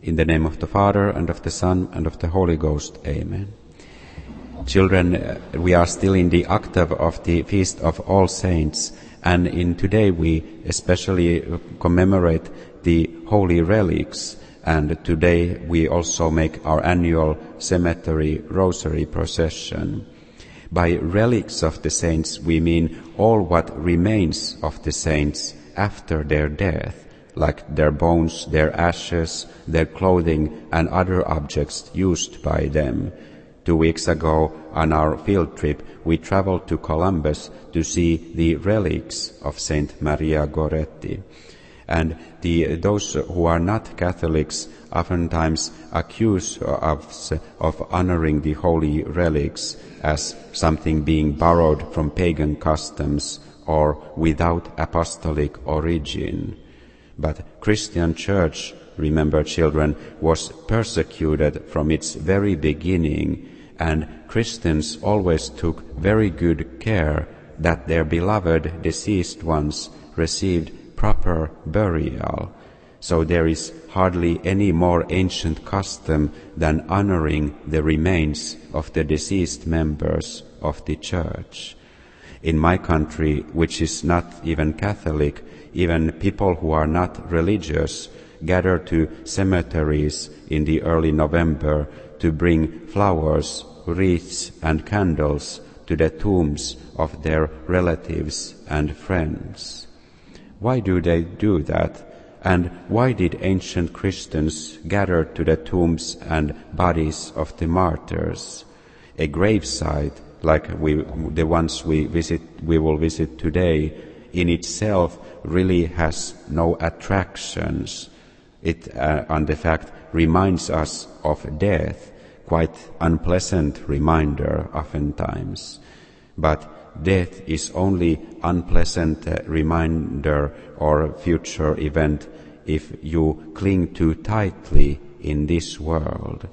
In the name of the Father, and of the Son, and of the Holy Ghost. Amen. Children, we are still in the octave of the Feast of All Saints, and in today we especially commemorate the holy relics, and today we also make our annual cemetery rosary procession. By relics of the saints we mean all what remains of the saints after their death, like their bones, their ashes, their clothing, and other objects used by them. 2 weeks ago, on our field trip, we traveled to Columbus to see the relics of Saint Maria Goretti. And those who are not Catholics oftentimes accuse us of honoring the holy relics as something being borrowed from pagan customs or without apostolic origin. But Christian Church, remember children, was persecuted from its very beginning, and Christians always took very good care that their beloved deceased ones received proper burial. So there is hardly any more ancient custom than honoring the remains of the deceased members of the Church. In my country, which is not even Catholic, even people who are not religious gather to cemeteries in the early November to bring flowers, wreaths, and candles to the tombs of their relatives and friends. Why do they do that? And why did ancient Christians gather to the tombs and bodies of the martyrs? A gravesite, like the ones we will visit today, in itself really has no attractions. It, on the fact, reminds us of death, quite unpleasant reminder oftentimes. But death is only unpleasant reminder or future event if you cling too tightly in this world.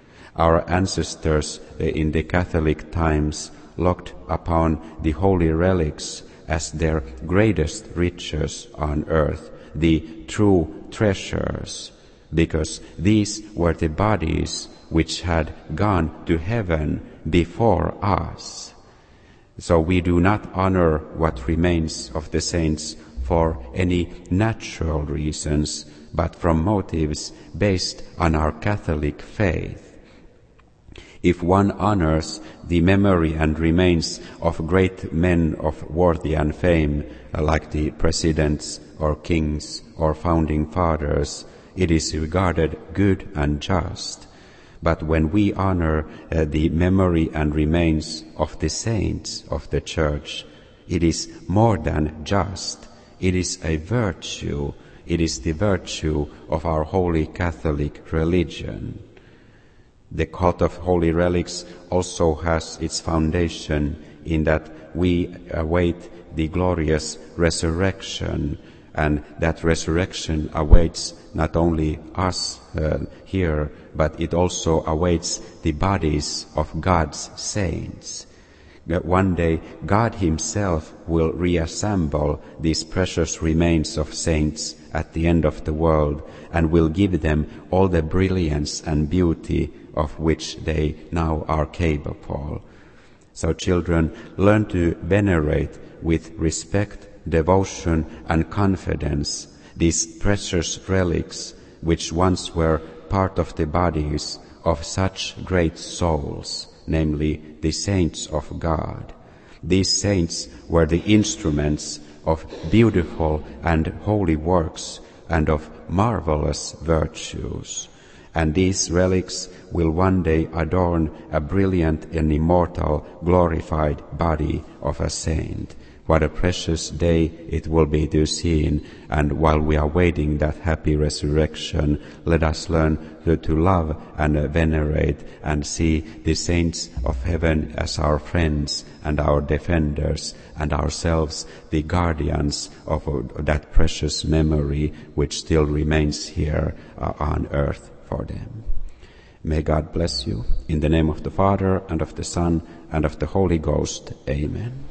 Our ancestors in the Catholic times looked upon the holy relics as their greatest riches on earth, the true treasures, because these were the bodies which had gone to heaven before us. So we do not honor what remains of the saints for any natural reasons, but from motives based on our Catholic faith. If one honors the memory and remains of great men of worthy and fame, like the presidents or kings or founding fathers, it is regarded good and just. But when we honor the memory and remains of the saints of the Church, it is more than just. It is a virtue. It is the virtue of our holy Catholic religion. The cult of holy relics also has its foundation in that we await the glorious resurrection, and that resurrection awaits not only us here, but it also awaits the bodies of God's saints. One day God Himself will reassemble these precious remains of saints at the end of the world and will give them all the brilliance and beauty of which they now are capable. So children, learn to venerate with respect, devotion, and confidence these precious relics which once were part of the bodies of such great souls, namely the saints of God. These saints were the instruments of beautiful and holy works and of marvelous virtues. And these relics will one day adorn a brilliant and immortal, glorified body of a saint. What a precious day it will be to see, and while we are waiting that happy resurrection, let us learn to love and venerate and see the saints of heaven as our friends and our defenders, and ourselves the guardians of that precious memory which still remains here on earth for them. May God bless you. In the name of the Father, and of the Son, and of the Holy Ghost. Amen.